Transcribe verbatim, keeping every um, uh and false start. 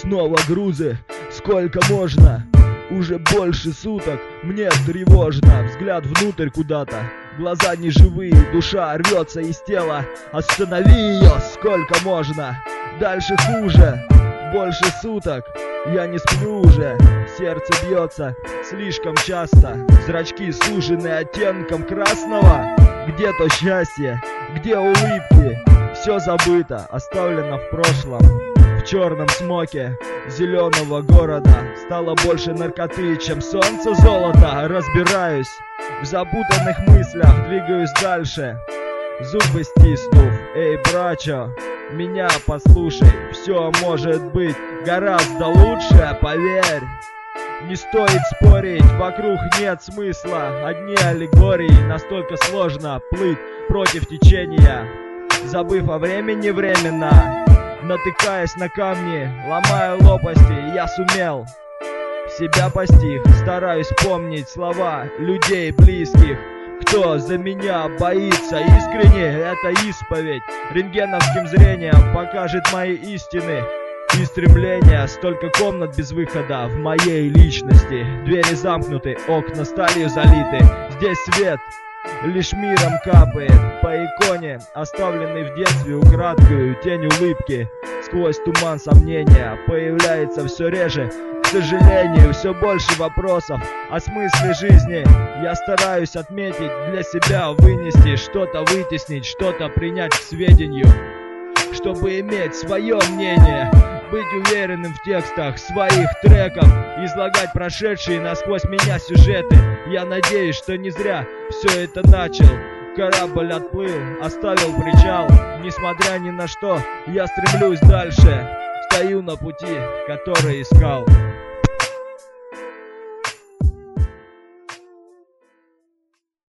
снова грузы, сколько можно? Уже больше суток, мне тревожно. Взгляд внутрь куда-то, глаза неживые, душа рвется из тела. Останови ее, сколько можно? Дальше хуже, больше суток, я не сплю уже. Сердце бьется слишком часто, зрачки сужены оттенком красного. Где то счастье, где улыбки? Все забыто, оставлено в прошлом. В черном смоке зеленого города стало больше наркоты, чем солнце золото. Разбираюсь в запутанных мыслях, двигаюсь дальше, зубы стиснув. Эй, брачо, меня послушай, все может быть гораздо лучше, поверь. Не стоит спорить, вокруг нет смысла, одни аллегории. Настолько сложно плыть против течения, забыв о времени временно. Натыкаясь на камни, ломая лопасти, я сумел себя постиг. Стараюсь помнить слова людей близких. Кто за меня боится искренне, это исповедь рентгеновским зрением покажет мои истины и стремления. Столько комнат без выхода в моей личности. Двери замкнуты, окна сталью залиты. Здесь свет лишь миром капает по иконе, оставленной в детстве украдкою. Тень улыбки сквозь туман сомнения появляется все реже. К сожалению, все больше вопросов о смысле жизни. Я стараюсь отметить для себя, вынести что-то, вытеснить что-то, принять к сведению, чтобы иметь свое мнение, быть уверенным в текстах своих треков, излагать прошедшие насквозь меня сюжеты. Я надеюсь, что не зря все это начал. Корабль отплыл, оставил причал. Несмотря ни на что, я стремлюсь дальше. Стою на пути, который искал.